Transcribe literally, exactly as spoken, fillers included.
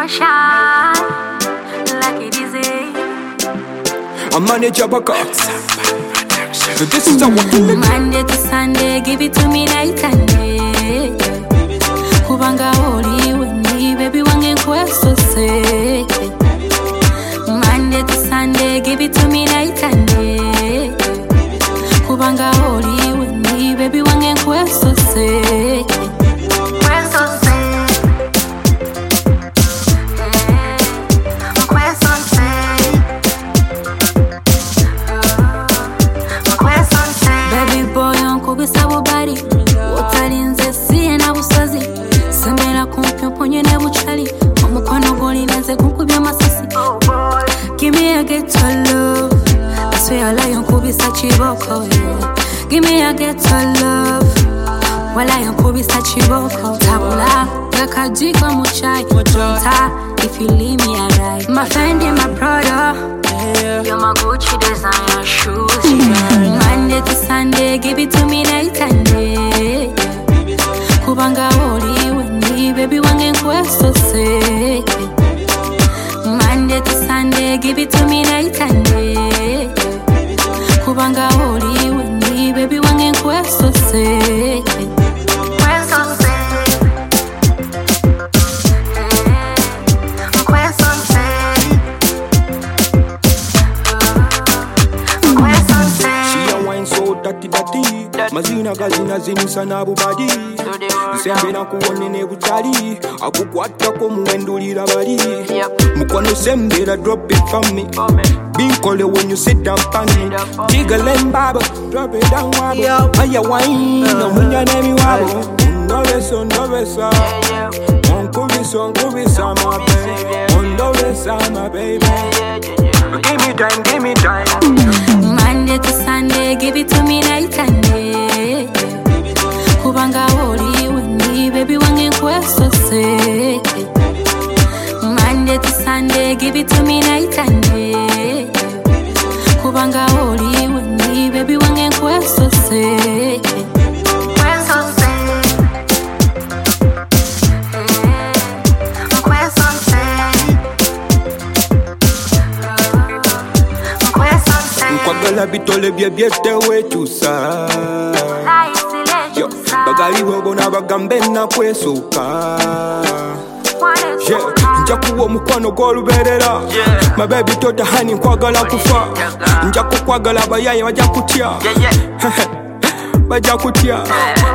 shine like it is a I manage your back up. This is how I do it. Monday to Sunday, give it to me night and day. Kubanga holi weni, baby wange kweso se. Monday to Sunday, give it to me night and day. Kubanga holi weni, baby wange kweso se. Kweso se. Kubisa bobari Otalinze siye na busazi Sembera kumpi mponye ne buchali Omukono goli nenze kunkubya masasi Give me a get to love I swear I lie on kubisa chiboko yeah. Give me a get to love Wala yon kubisa chiboko Tabula Yakajiko muchai Jonta If you leave me I die My Fendi, my Prada You're my Gucci designer shoes yeah. Monday to Sunday, give it to me night and day. Kubanga holi weni, baby wange kweso se. Monday to Sunday, give it to me night and day. Kubanga holi weni, baby wange kweso se. Kweso se. Mazina gazina zinisa na bubadi Nsembe na kuone ne butali Akukwata ko muwendulira bali Mukwano sembera drop it from me Binkole when you sit down pan me Jiggle and baba Drop it down wabo Aya wine No munya nemi wabo Ondovesa ondovesa Onkubisa onkubisa my baby Ondovesa my baby Give me time, give me time Monday to Sunday, give it to me night and day. Kubanga holi weni, baby wange kweso se. Monday to Sunday, give it to me night and day. Kubanga holi weni, baby wange kweso se. Kweso se. Kwagala bitole bye byete wetusa Yo, bagali wogo na bagambe na kwesuka Yeah, njakuwa mukwano goluberera My baby tota hani kwagala kufa Njaku kwagala bayaye baja kutya Baja kutya